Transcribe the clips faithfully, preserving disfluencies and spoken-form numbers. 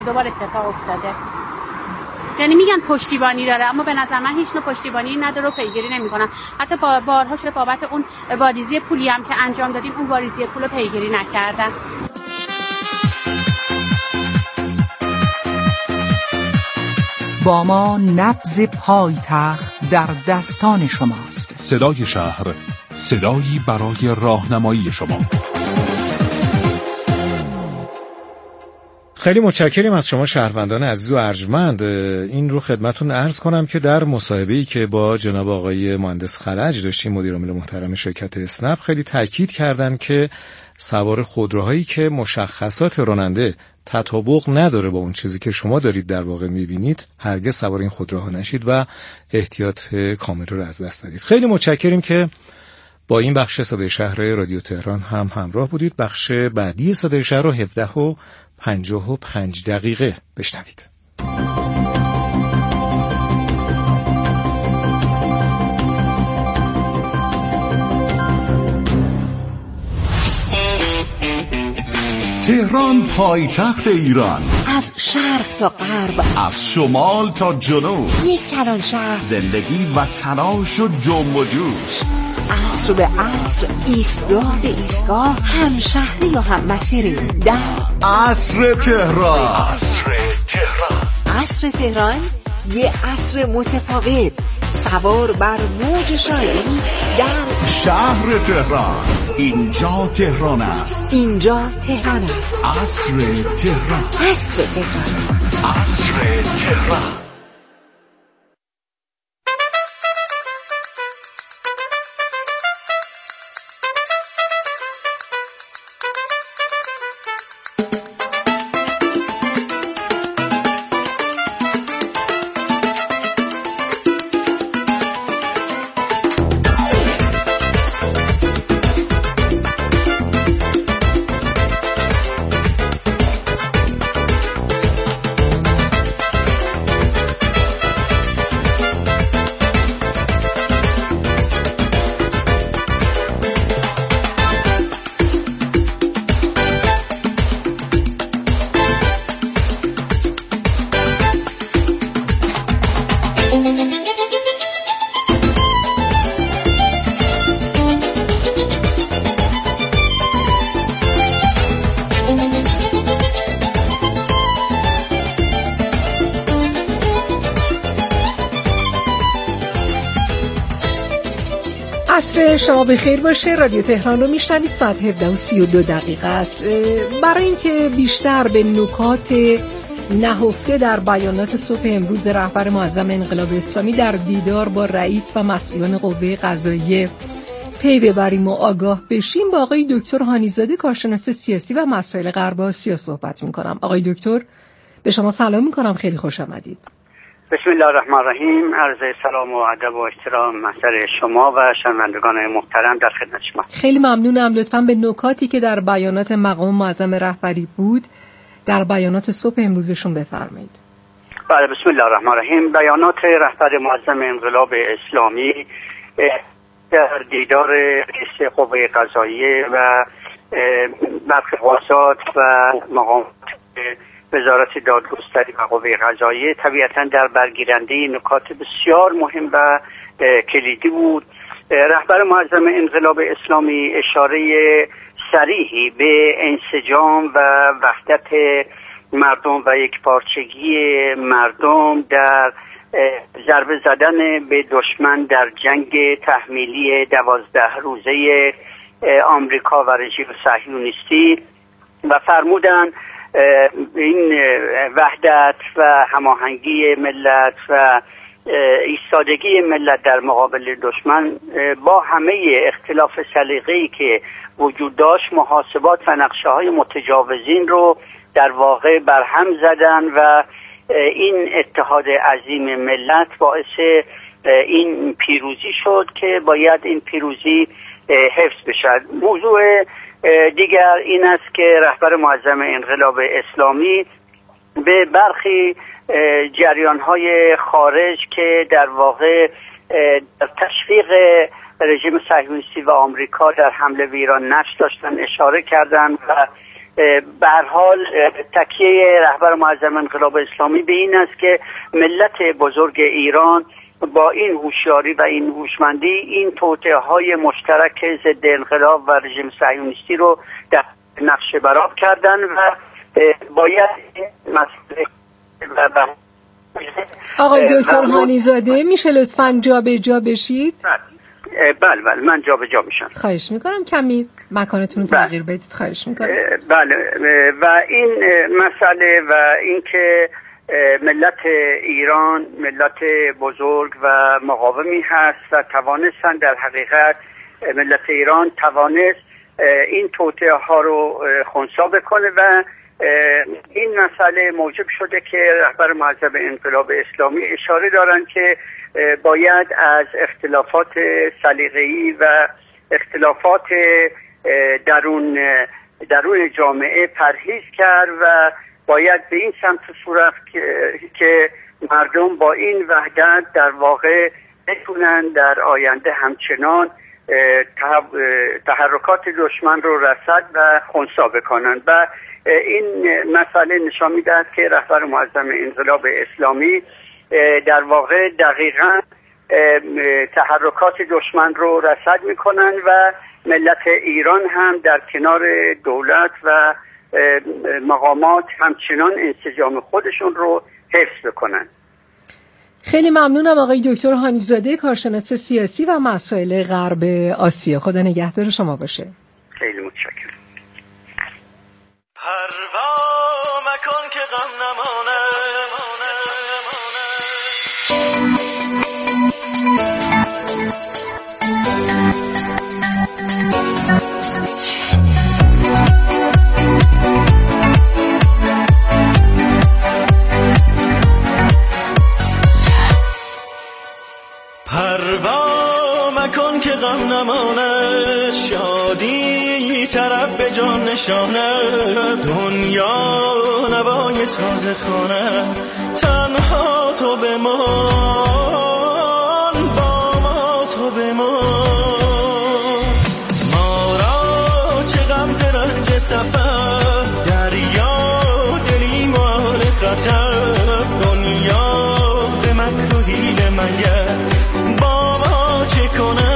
دوباره اتفاق افتاده. یعنی میگن پشتیبانی داره، اما به نظر من هیچ نوع پشتیبانی نداره و پیگیری نمیکنن. حتی با بارها شده بابت اون واریزی پولی هم که انجام دادیم اون واریزی پول رو پیگیری نکردن. با ما نبض پایتخت در دستان شماست. صدای شهر، صدایی برای راهنمایی شما. خیلی متشکریم از شما شهروندان عزیز و ارجمند. این رو خدمتون عرض کنم که در مصاحبه‌ای که با جناب آقای مهندس خلج داشتیم، مدیر عامل محترم شرکت اسنپ، خیلی تاکید کردن که سوار خودروهایی که مشخصات راننده تطابق نداره با اون چیزی که شما دارید در واقع میبینید، هرگز سوار این خودروها نشید و احتیاط کامل رو از دست ندید. خیلی متشکریم که با این بخش صدای شهر رادیو تهران هم همراه بودید. بخش بعدی صدای شهر رو هفده و پنجاه و پنج دقیقه بشنوید. تهران پایتخت ایران، از شرق تا غرب، از شمال تا جنوب، یک کلان شهر، زندگی و تلاش و جنب و جوش، عصر به عصر، ایستگاه به ایستگاه، هم شهری و هم مسیری در عصر تهران. عصر تهران، یه عصر متفاوت، سوار بر موج شاعری در شهر تهران. اینجا تهران است، اینجا تهران است. عصر تهران، عصر تهران، عصر تهران. عصر شما بخیر باشه. رادیو تهران رو میشنوید. ساعت هفده و سی و دو دقیقه است. برای اینکه بیشتر به نکات نهفته در بیانات صبح امروز رهبر معظم انقلاب اسلامی در دیدار با رئیس و مسئولان قوه قضاییه پی ببریم و آگاه بشیم، با آقای دکتر هانیزاده، کارشناس سیاسی و مسائل غرب آسیا صحبت میکنم. آقای دکتر، به شما سلام میکنم، خیلی خوش آمدید. بسم الله الرحمن الرحیم. عرض سلام و ادب و احترام محضر شما و شنوندگان محترم در خدمت شما. خیلی ممنونم. لطفاً به نکاتی که در بیانات مقام معظم رهبری بود در بیانات صبح امروزشون بفرمایید. بله، بسم الله الرحمن الرحیم. بیانات رهبر معظم انقلاب اسلامی در دیدار رئیس قوه قضاییه و برخی قضات و مقامات وزارت دادگستری و قوه قضاییه طبیعتاً در برگیرنده نکات بسیار مهم و کلیدی بود. رهبر معظم انقلاب اسلامی اشاره صریحی به انسجام و وحدت مردم و یکپارچگی مردم در ضربه زدن به دشمن در جنگ تحمیلی دوازده روزه آمریکا و رژیم صهیونیستی و فرمودند این وحدت و هماهنگی ملت و ایستادگی ملت در مقابل دشمن با همه اختلاف سلیقه‌ای که وجود داشت، محاسبات و نقشه‌های متجاوزین رو در واقع برهم زدن و این اتحاد عظیم ملت باعث این پیروزی شد که باید این پیروزی حفظ بشد. موضوع دیگر این است که رهبر معظم انقلاب اسلامی به برخی جریان‌های خارج که در واقع در تشویق رژیم صهیونیستی و آمریکا در حمله به ایران نقش داشتن اشاره کردند و به هر حال تکیه رهبر معظم انقلاب اسلامی به این است که ملت بزرگ ایران با این هوشیاری و این هوشمندی این توطئه‌های مشترک ضد انقلاب و رژیم صهیونیستی رو در نقشه برآب کردن و باید مسئله و آقای دکتر هانیزاده میشه لطفاً جا به جا بشید؟ بله بله من جا به جا میشم. خواهش میکنم کمی مکانتون رو تغییر بدید. خواهش میکنم. بله و این مسئله و اینکه ملت ایران ملت بزرگ و مقاومی هست و توانستن در حقیقت ملت ایران توانست این توطئه ها رو خنثی بکنه و این مسئله موجب شده که رهبر معظم انقلاب اسلامی اشاره دارن که باید از اختلافات سلیقه‌ای و اختلافات درون درون جامعه پرهیز کرد و باید به این سمت صورت که مردم با این وحدت در واقع بتونن در آینده همچنان تحرکات دشمن رو رصد و خنثی بکنن و این مسئله نشان میده که رهبر معظم انقلاب اسلامی در واقع دقیقاً تحرکات دشمن رو رصد میکنن و ملت ایران هم در کنار دولت و مقامات همچنان انسجام خودشون رو حفظ بکنن. خیلی ممنونم آقای دکتر هانیزاده، کارشناس سیاسی و مسائل غرب آسیا. خدا نگهدار شما باشه. خیلی متشکرم. پروا مکن که غم نمانه پروا مکن که غم نمانه شادی طرف به جان نشانه دنیا نوای تازه خانه تنها تو بمان با ما تو بمان ما را چه غم ز رنج سفر دریا دلی مال خطر دنیا به مکر و حیله مگر با ما چه کنه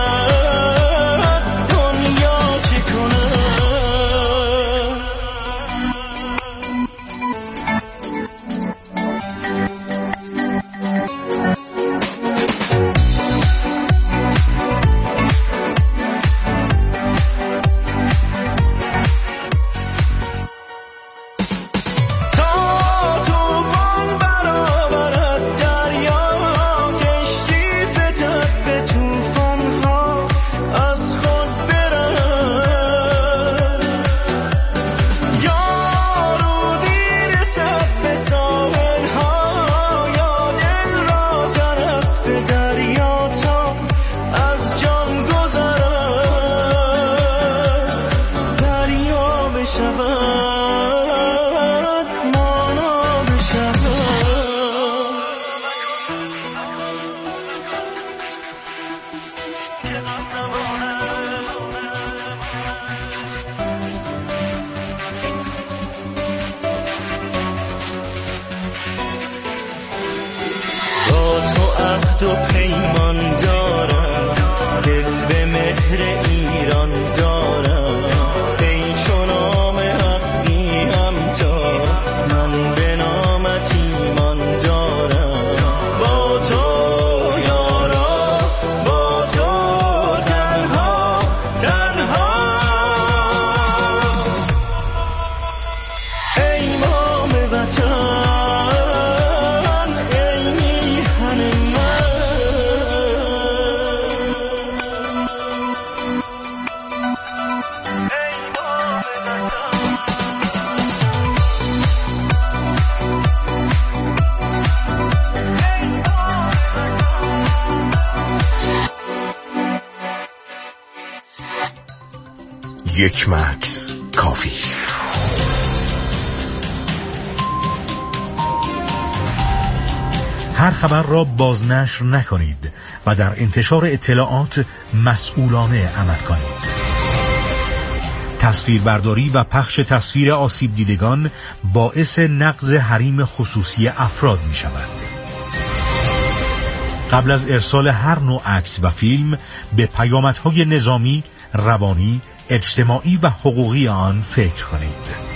دنیا چه کنه و پیمان دارم دل به مهر ایران دارم ای چو نام حقی همتا من به نامت ایمان دارم با تو یارا با تو تنها تنها ای مام وطن یک مکس کافی است. هر خبر را بازنشر نکنید و در انتشار اطلاعات مسئولانه عمل کنید. تصویربرداری و پخش تصویر آسیب دیدگان باعث نقض حریم خصوصی افراد می شود. قبل از ارسال هر نوع عکس و فیلم به پیامدهای نظامی، روانی، اجتماعی و حقوقی آن فکر کنید.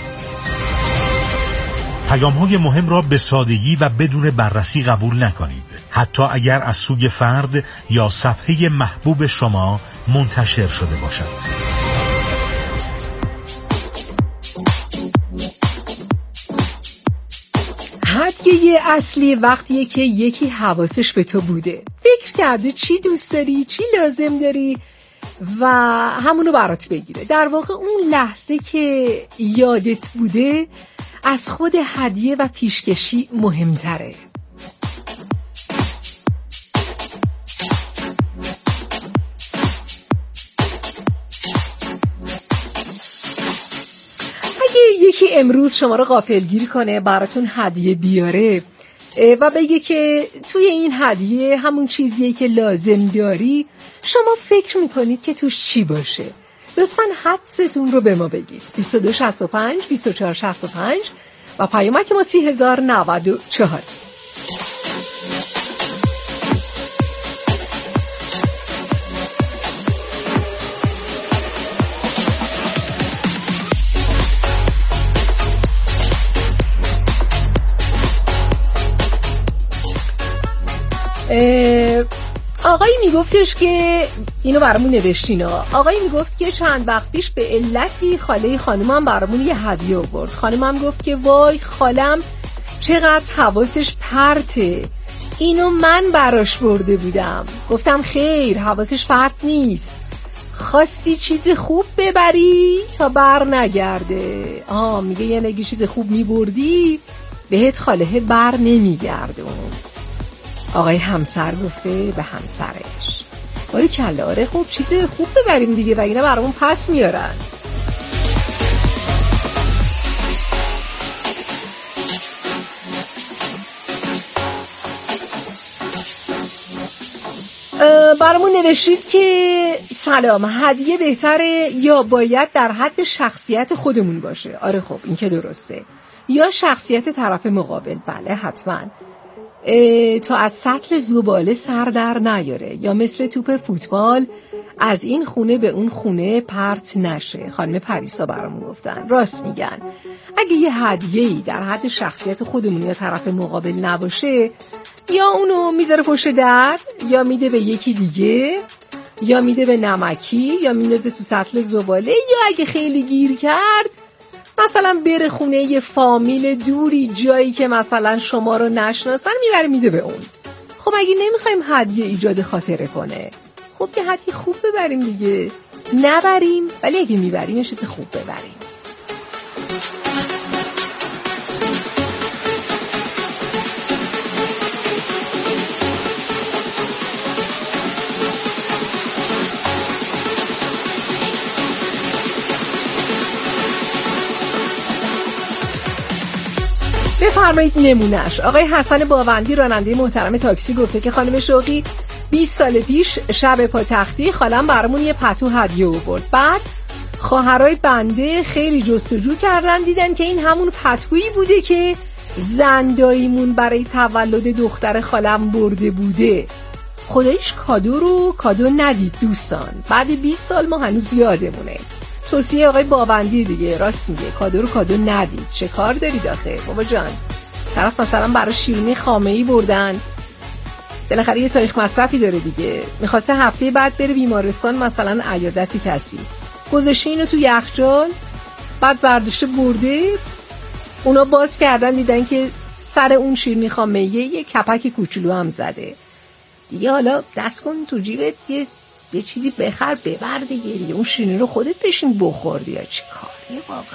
پیام‌های مهم را به سادگی و بدون بررسی قبول نکنید، حتی اگر از سوی فرد یا صفحه محبوب شما منتشر شده باشد. هدیه اصلی وقتیه که یکی حواسش به تو بوده، فکر کرده چی دوست داری، چی لازم داری و همونو برات بگیره. در واقع اون لحظه که یادت بوده از خود هدیه و پیشکشی مهمتره. اگه یکی امروز شما رو غافلگیر کنه، براتون هدیه بیاره و بگه که توی این هدیه همون چیزیه که لازم داری، شما فکر میکنید که توش چی باشه؟ لطفاً حدستون رو به ما بگید. بیست و دو شصت و پنج بیست و چهار شصت و پنج و پیامک ما سی هزار و نود و چهار. آقایی میگفتش که اینو برامون نوشتینا. آقایی میگفت که چند وقت پیش به علتی خاله خانمم برامون یه هدیه آورد. خانمم گفت که وای خالم چقدر حواسش پرته، اینو من براش برده بودم. گفتم خیر، حواسش پرت نیست، خواستی چیز خوب ببری تا بر نگرده. آه میگه یعنی اگه چیز خوب میبردی بهت خاله بر نمیگردون. آقای همسر گفته به همسرش باری کلا آره خوب چیز خوب ببریم دیگه و اینا برامون پس میارن. برامون نوشید که سلام، هدیه بهتره یا باید در حد شخصیت خودمون باشه؟ آره خب این که درسته. یا شخصیت طرف مقابل؟ بله حتما. تا از سطل زباله سر در نیاره یا مثل توپ فوتبال از این خونه به اون خونه پرت نشه. خانم پریسا برامون گفتن راست میگن. اگه یه هدیه‌ای در حد شخصیت خودمون یا طرف مقابل نباشه، یا اونو میذاره پشت در، یا میده به یکی دیگه، یا میده به نمکی، یا میندازه تو سطل زباله، یا اگه خیلی گیر کرد مثلا بره خونه یه فامیل دوری، جایی که مثلا شما رو نشناسن، میبره میده به اون. خب اگه نمیخوایم هدیه ایجاد خاطره کنه، خب یه هدیه خوب ببریم دیگه. نبریم، ولی اگه میبریم یه چیز خوب ببریم. بفرمایید نمونش. آقای حسن باوندی راننده محترم تاکسی گفته که خانم شوقی بیست سال پیش شب پاتختی خالم برامون یه پتو هدیه آورد. بعد خواهرای بنده خیلی جستجو کردن، دیدن که این همون پتویی بوده که زنداییمون برای تولد دختر خالم برده بوده. خدایش کادو رو کادو ندید دوستان. بعد بیست سال ما هنوز یادمونه. توصیه آقای باوندی دیگه، راست میگه، کادو رو کادو ندید. چه کار دارید آخه بابا جان؟ طرف مثلا برای شیرینی خامه‌ای بردن، بالاخره یه تاریخ مصرفی داره دیگه، میخواسته هفته بعد بره بیمارستان مثلا عیادت کسی، گذاشته اینو تو یخچال، بعد برداشته برده، اونا باز کردن دیدن که سر اون شیرینی خامه‌ای یه کپک کوچولو هم زده دیگه. حالا دست کن تو جیبت یه یه چیزی بخر ببر دیگه دیگه اون شیرینی رو خودت بشین بخور دیگه. چی کاریه واقعا؟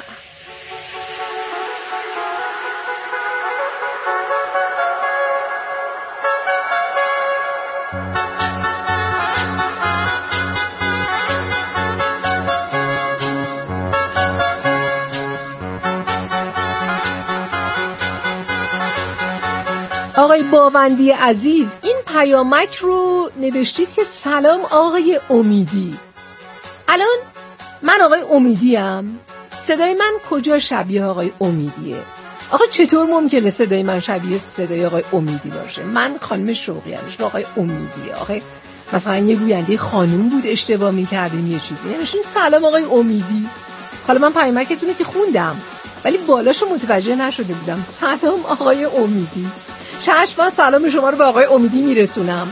آقای باوندی عزیز، این پیامک رو نوشتید که سلام آقای امیدی. الان من آقای امیدیم. صدای من کجا شبیه آقای امیدیه؟ آقا چطور ممکنه صدای من شبیه صدای آقای امیدی باشه؟ من خانم شوقی ام، شما آقای امیدیه. آقای مثلا یه گوینده خانم بود اشتباه می‌کردیم یه چیزی. نمی‌شین سلام آقای امیدی. حالا من پیامکتون رو که خوندم ولی بالاشو متوجه نشده بودم. سلام آقای امیدی. چشم، من سلام شما رو به آقای امیدی میرسونم.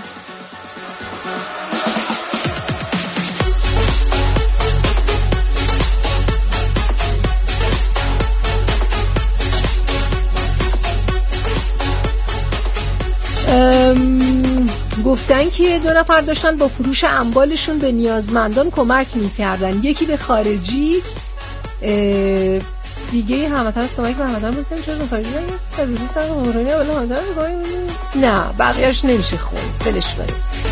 گفتن که دو نفر داشتن با فروش اموالشون به نیازمندان کمک میکردن، یکی به خارجی دیگه هموطن از کمک به هموطن بسیم چرا به خارجی نگه نه بقیهش نمیشه خون بلش برید.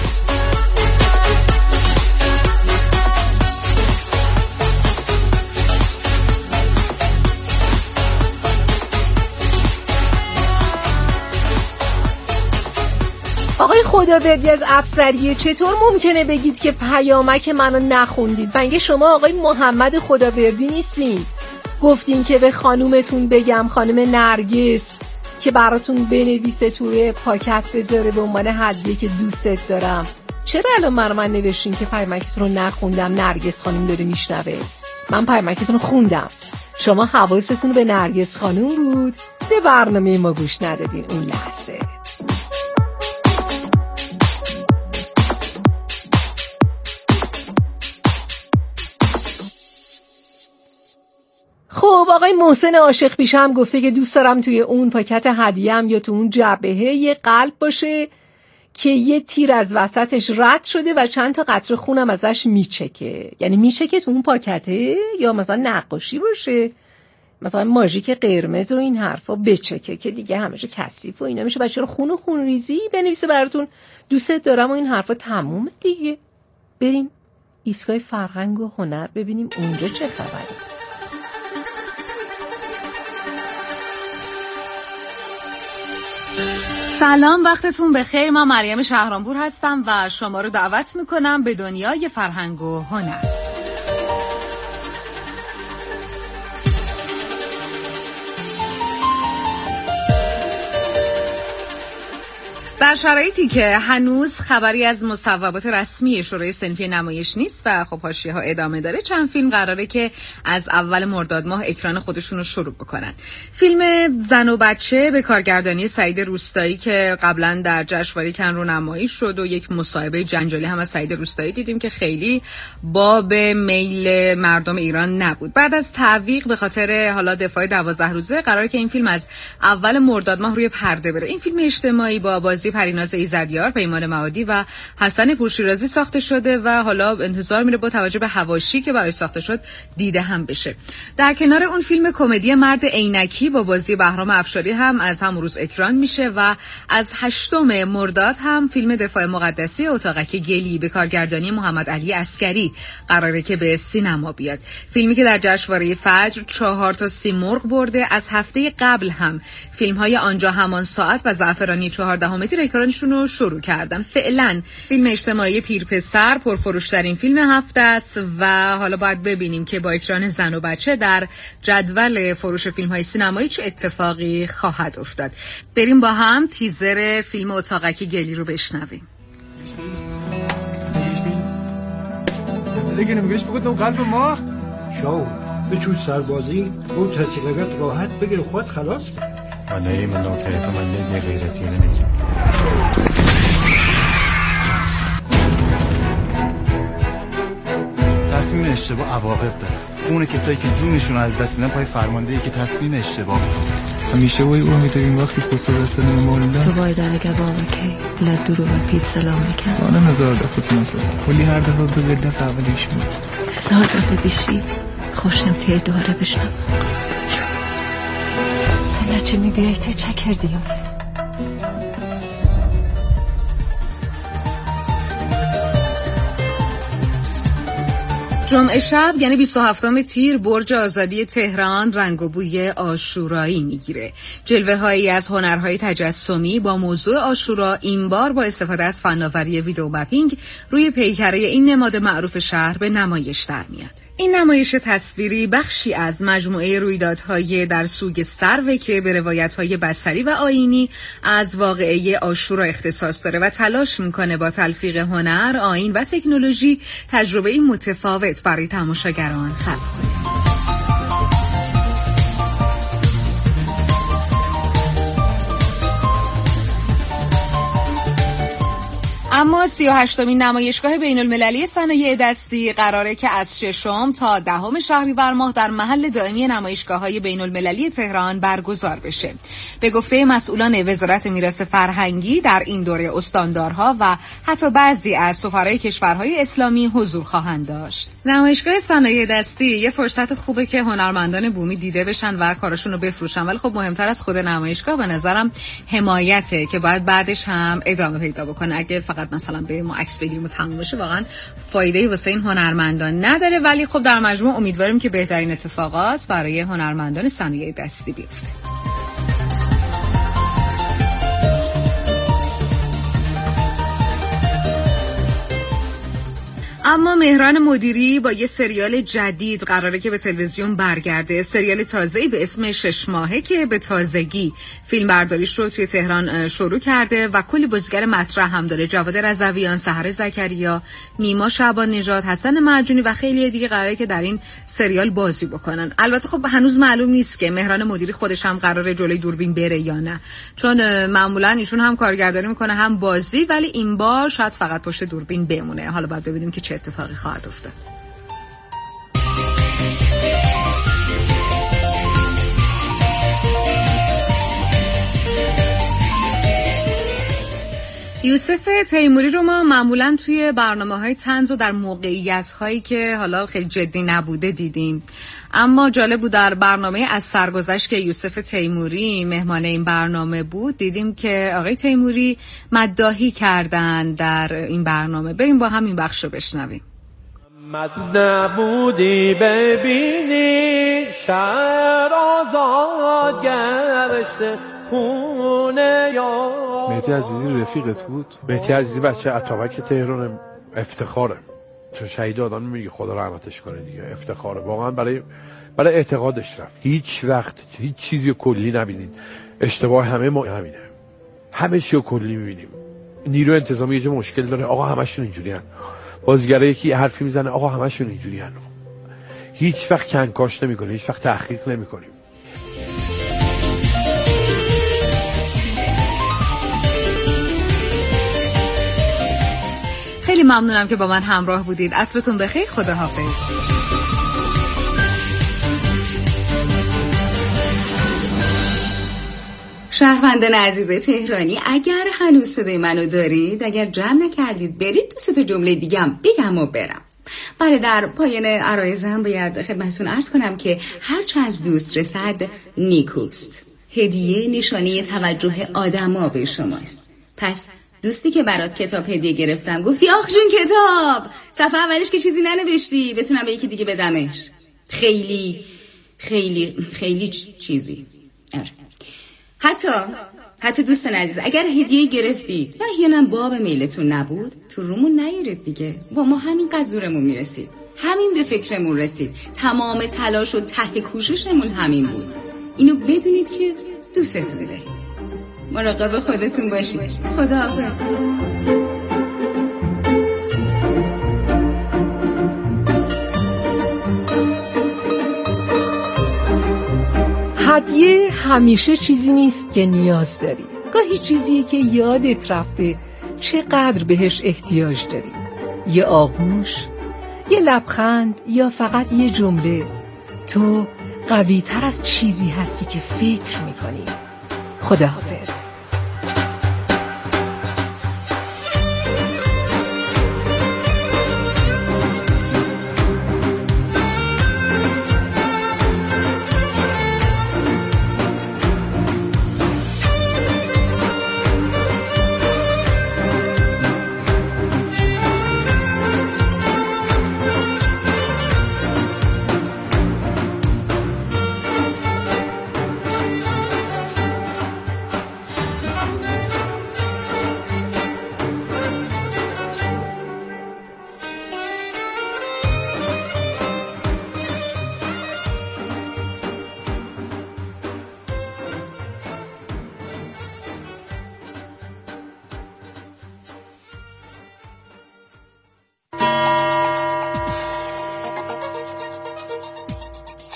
آقای خداوردی از افسریه، چطور ممکنه بگید که پیامک منو نخوندید؟ مگه شما آقای محمد خداوردی نیستین؟ گفتین که به خانومتون بگم، خانم نرگس، که براتون بنویسه توی پاکت بذاره به عنوان هدیه که دوستت دارم. چرا الان من من نوشتین که پیامکتون رو نخوندم؟ نرگس خانم داره میشنوه. من پیامکتون رو خوندم، شما حواستون به نرگس خانم بود، به برنامه ما گوش ندادین اون لحظه. خب آقای محسن عاشق پیشه هم گفته که دوست دارم توی اون پاکت هدیه‌ام یا تو اون جعبه یه قلب باشه که یه تیر از وسطش رد شده و چند تا قطره خونم ازش میچکه. یعنی میچکه تو اون پاکته، یا مثلا نقاشی باشه مثلا ماژیک قرمز و این حرفا بچکه که دیگه همش کثیف و اینا میشه. بچه رو خون و خون ریزی بنویسه براتون دوستت دارم و این حرفا تمومه دیگه. بریم ایستگاه فرهنگ و هنر ببینیم اونجا چه خبره. سلام، وقتتون بخیر. من مریم شهرانپور هستم و شما رو دعوت میکنم به دنیای فرهنگ و هنر. در شرایطی که هنوز خبری از مصوبات رسمی شورای صنفی نمایش نیست و خب حاشیه‌ها ادامه داره، چند فیلم قراره که از اول مرداد ماه اکران خودشون رو شروع بکنن. فیلم زن و بچه به کارگردانی سعید روستایی که قبلا در جشنواره کن رو نمایش شد و یک مصاحبه جنجالی هم از سعید روستایی دیدیم که خیلی باب میل مردم ایران نبود. بعد از تعویق به خاطر حالا دفاع دوازده روزه قراره که این فیلم از اول مرداد ماه روی پرده بره. این فیلم اجتماعی با بازی پریناز ایزدیار، پیمان معادی و حسن پورشیرازی ساخته شده و حالا انتظار میره با توجه به حواشی که برای ساخته شد دیده هم بشه. در کنار اون فیلم کمدی مرد عینکی با بازی بهرام افشاری هم از همون روز اکران میشه و از هشتم مرداد هم فیلم دفاع مقدسی اتاقک گلی به کارگردانی محمد علی عسکری قراره که به سینما بیاد. فیلمی که در جشنواره فجر چهار تا سیمرغ برده. از هفته قبل هم فیلم‌های آنجا همان ساعت و زعفرانی چهاردهم تیر اکرانشون رو شروع کردن. فعلا فیلم اجتماعی پیرپسر پرفروش‌ترین فیلم هفته است و حالا باید ببینیم که با اکران زن و بچه در جدول فروش فیلم‌های سینمایی چه اتفاقی خواهد افتاد. بریم با هم تیزر فیلم اتاقک گلی رو بشنویم. دیگه نمیگیش بگید نو قلب ما شو بچون سربازی اون تصیقیت راحت بگیر خود خلاص. آنه من نوتایف من یه غیرتی نمیگیم. تصمیم اشتباه عواقب داره. خون کسایی که جونشون از دست میدن پای فرماندهی که تصمیم اشتباه کنه. همیشه وای امیدواریم وقتی پستو دست نمولا تو وای در گوام کی لدرو و پیت سلام میکنم. آنه هزار دفعه تنسا کلی هر دفعه به ورده قبلیش میاد. هزار دفعه بیشی خوشم تیه دواره بشنم. تو لچه میبیایی تا چه کردیم؟ جمعه شب یعنی بیست و هفتم تیر برج آزادی تهران رنگ و بوی عاشورایی میگیره. جلوه هایی از هنرهای تجسمی با موضوع عاشورا این بار با استفاده از فناوری ویدیو مپینگ روی پیکره این نماد معروف شهر به نمایش در میاد. این نمایش تصویری بخشی از مجموعه رویدادهای در سوگ سرو که به روایت‌های بصری و آیینی از واقعه عاشورا اختصاص داره و تلاش میکنه با تلفیق هنر، آیین و تکنولوژی تجربه متفاوت برای تماشاگران خلق کنه. اما سی و هشتمین نمایشگاه بین المللی صنایع دستی قراره که از ششم تا دهم شهریور ماه در محل دائمی نمایشگاه‌های بین المللی تهران برگزار بشه. به گفته مسئولان وزارت میراث فرهنگی در این دوره استاندارها و حتی بعضی از سفرای کشورهای اسلامی حضور خواهند داشت. نمایشگاه صنایع دستی یه فرصت خوبه که هنرمندان بومی دیده بشن و کاراشون رو بفروشن، ولی خب مهمتر از خود نمایشگاه به نظرم حمایته که باید بعدش هم ادامه پیدا بکنه. اگه فقط مثلا به ما عکس بگیریم و تموم بشه واقعا فایده‌ای واسه این هنرمندان نداره، ولی خب در مجموع امیدواریم که بهترین اتفاقات برای هنرمندان صنایع دستی بیفته. اما مهران مدیری با یه سریال جدید قراره که به تلویزیون برگرده. سریال تازه‌ای به اسم شش ماهه که به تازگی فیلم برداریش رو توی تهران شروع کرده و کلی بازیگر مطرح هم داره. جواد رضویان، سحر زکریا، نیما شعبان نژاد، حسن معجونی و خیلی دیگه قراره که در این سریال بازی بکنن. البته خب هنوز معلوم نیست که مهران مدیری خودش هم قراره جلوی دوربین بره یا نه، چون معمولا ایشون هم کارگردانی میکنه هم بازی، ولی این بار شاید فقط پشت دوربین بمونه. حالا باید ببینیم که چه اتفاقی خواهد افتاد. یوسف تیموری رو ما معمولاً توی برنامه‌های طنز و در موقعیت‌هایی که حالا خیلی جدی نبوده دیدیم، اما جالب بود در برنامه از سرگذشت که یوسف تیموری مهمان این برنامه بود دیدیم که آقای تیموری مداحی کردن در این برنامه. بریم با هم این بخش رو بشنویم. مد نبودی ببینی شهر آزاد گشته خونه یا مهدی عزیزی رفیقت بود؟ مهدی عزیزی بچه اتابک تهران، افتخاره، چون شهید آدم میگه خدا رحمتش کنه دیگه، افتخاره واقعا. برای برای اعتقادش رفت. هیچ وقت هیچ چیزی کلی نبینید. اشتباه همه ما همینه، همه چیو کلی میبینیم. نیرو انتظامی یه جا مشکل داره، آقا همشون اینجوریان. بازیگرایی یکی حرفی میزنه، آقا همشون اینجوریان. هیچ وقت کنکاش نمیکنه، هیچ وقت تحقیق نمیکنیم. خیلی ممنونم که با من همراه بودید. عصرتون بخیر. خداحافظ. شهروندان عزیز تهرانی، اگر هنوز صدای منو دارید، اگر جمع نکردید برید دو سه تا جمله دیگه هم بگم و برم. بله، در پایان عرایزم باید خدمتتون عرض کنم که هرچه از دوست رسد نیکوست. هدیه نشانه توجه آدما به شماست. پس دوستی که برات کتاب هدیه گرفتم گفتی آخ جون کتاب، صفحه اولش که چیزی ننوشتی بتونم به یکی دیگه بدمش، خیلی خیلی خیلی چیزی. آره. حتی حتی دوستان عزیز، اگر هدیه گرفتید و احیانا باب میلتون نبود، تو رومون نیارید دیگه. با ما همین قد زورمون میرسید، همین به فکرمون رسید، تمام تلاش و ته کوششمون همین بود. اینو بدونید که دوستتون دارید. مراقب خودتون باشید. خداحافظ. هدیه همیشه چیزی نیست که نیاز داری. گاهی چیزیه که یادت رفته چقدر بهش احتیاج داری. یه آغوش، یه لبخند یا فقط یه جمله. تو قوی تر از چیزی هستی که فکر میکنی. خداحافظ.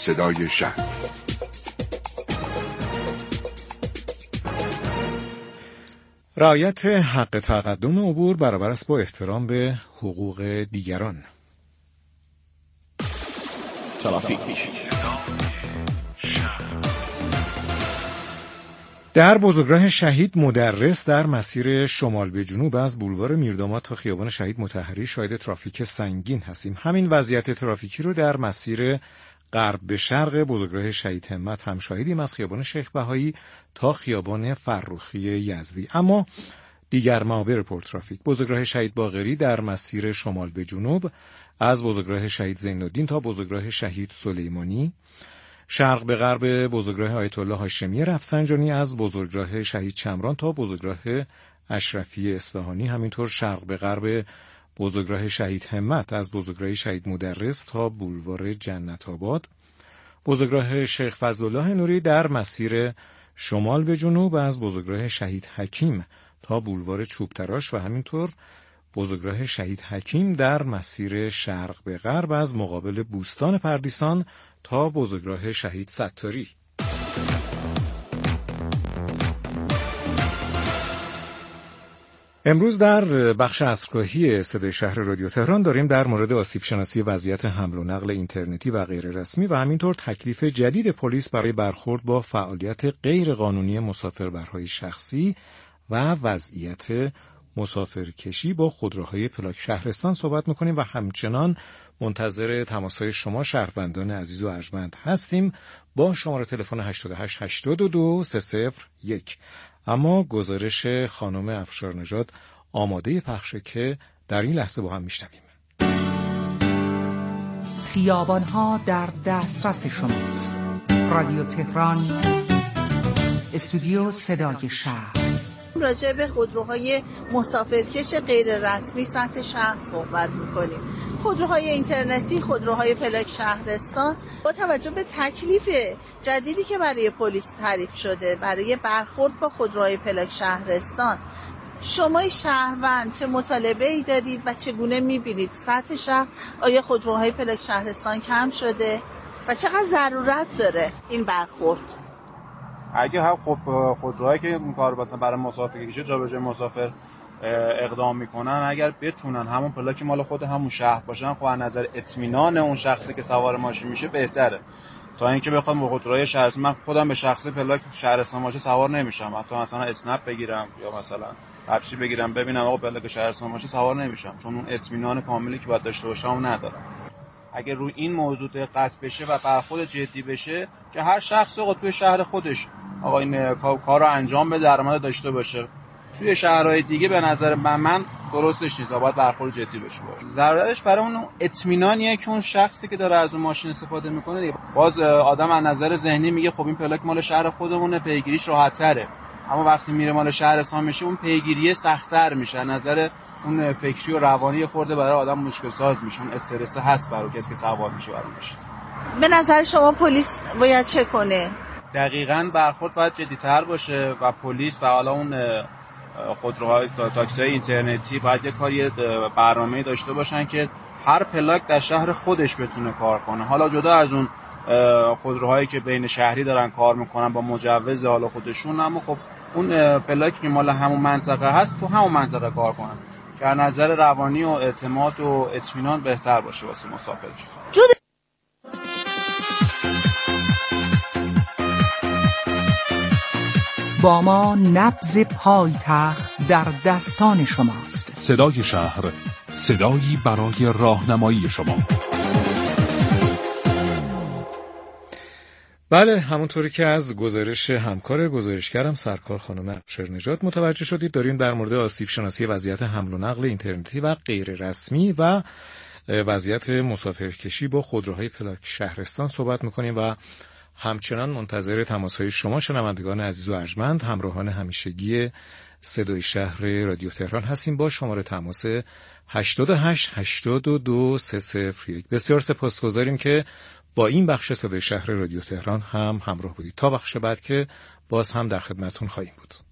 صدای شهر. رعایت حق تقدم عبور برابر است با احترام به حقوق دیگران. ترافیک. در بزرگراه شهید مدرس در مسیر شمال به جنوب از بولوار میرداماد تا خیابان شهید مطهری شاهد ترافیک سنگین هستیم. همین وضعیت ترافیکی رو در مسیر غرب به شرق بزرگراه شهید همت هم شاهدیم، از خیابان شیخ بهایی تا خیابان فرخی یزدی. اما دیگر معابر پرترافیک: بزرگراه شهید باقری در مسیر شمال به جنوب از بزرگراه شهید زین‌الدین تا بزرگراه شهید سلیمانی، شرق به غرب بزرگراه آیت الله هاشمی رفسنجانی از بزرگراه شهید چمران تا بزرگراه اشرفی اصفهانی، همینطور شرق به غرب بزرگراه شهید همت از بزرگراه شهید مدرس تا بولوار جنت آباد، بزرگراه شیخ فضلالله نوری در مسیر شمال به جنوب از بزرگراه شهید حکیم تا بولوار چوبتراش و همینطور بزرگراه شهید حکیم در مسیر شرق به غرب از مقابل بوستان پردیسان تا بزرگراه شهید ستاری. امروز در بخش عصرگاهی صدای شهر رادیو تهران داریم در مورد آسیب شناسی وضعیت حمل و نقل اینترنتی و غیر رسمی و همینطور تکلیف جدید پلیس برای برخورد با فعالیت غیر قانونی مسافربرهای شخصی و وضعیت مسافرکشی با خودروهای پلاک شهرستان صحبت میکنیم و همچنان منتظر تماسهای شما شهروندان عزیز و ارجمند هستیم با شماره تلفن هشتاد و هشت هشتاد و دو سه صفر یک. اما گزارش خانم افشارنژاد آماده پخشه که در این لحظه با هم میشنویم. خیابان‌ها در دسترس شماست. رادیو تهران، استودیو صدای شهر. راجع به خودروهای مسافرکش غیر رسمی سطح شهر صحبت میکنیم. خودروهای اینترنتی، خودروهای پلاک شهرستان با توجه به تکلیف جدیدی که برای پلیس تعریف شده برای برخورد با خودروهای پلاک شهرستان، شما شهروند چه مطالبه ای دارید و چگونه میبینید سطح شهر؟ آیا خودروهای پلاک شهرستان کم شده و چقدر ضرورت داره این برخورد؟ اگه هم خب خودروهایی که این کار مثلا برای مسافرکشی جابجایی مسافر اقدام میکنن اگر بتونن همون پلاک مال خود همون شهر باشن، خب از نظر اطمینان اون شخصی که سوار ماشین میشه بهتره تا اینکه بخوام با خودروهای شهرستان. من خودم به شخصی پلاک شهرستان باشه سوار نمیشم، حتی مثلا اسنپ بگیرم یا مثلا تپسی بگیرم ببینم آقا پلاک شهرستان باشه سوار نمیشم، چون اون اطمینان کاملی که باید داشته باشم ندارم. اگر روی این موضوع دقت بشه و برخورد جدی بشه که هر شخص آقا توی شهر خودش آقا این کار رو انجام بده، درآمد داشته باشه، توی شهرهای دیگه به نظر من من درستش نیست، باید برخورد جدی بشه. ضرورتش برای اون اطمینانیه که اون شخصی که داره از اون ماشین استفاده میکنه دیگه. باز آدم از نظر ذهنی میگه خب این پلاک مال شهر خودمونه، پیگیریش راحت‌تره، اما وقتی میره مال شهرستان میشه اون پیگیری سخت‌تر میشه، نظر اون فکری و روانی خورده برای آدم مشکل ساز میشه، اون استرس هست برای کسی که سوار میشه براش. به نظر شما پلیس باید چه کنه؟ دقیقاً برخورد باید جدی‌تر باشه و پلیس و حالا اون خودروهای تاکسی‌های اینترنتی باید یه کاری برنامه‌ای داشته باشن که هر پلاک در شهر خودش بتونه کار کنه. حالا جدا از اون خودروهایی که بین شهری دارن کار میکنن با مجوز حالا خودشون، اما خب اون پلاکی که مال همون منطقه هست تو همون منطقه کار کنن که از نظر روانی و اعتماد و اطمینان بهتر باشه واسه مسافر. با ما نبض پایتخت در دستان شماست. صدای شهر، صدایی برای راهنمایی شما. بله، همونطوری که از گزارش همکار گزارشگرم سرکار خانم افشارنژاد متوجه شدید، داریم در مورد آسیب شناسی وضعیت حمل و نقل اینترنتی و غیر رسمی و وضعیت مسافرکشی با خودروهای پلاک شهرستان صحبت می‌کنیم و همچنان منتظر تماس‌های شما شنوندگان عزیز و ارجمند، همراهان همیشگی صدای شهر رادیو تهران هستیم با شماره تماس هشتاد و هشت هشتاد و دو سه صفر یک. بسیار سپاسگزاریم که با این بخش صدای شهر رادیو تهران هم همراه بودید. تا بخش بعد که باز هم در خدمتتون خواهیم بود.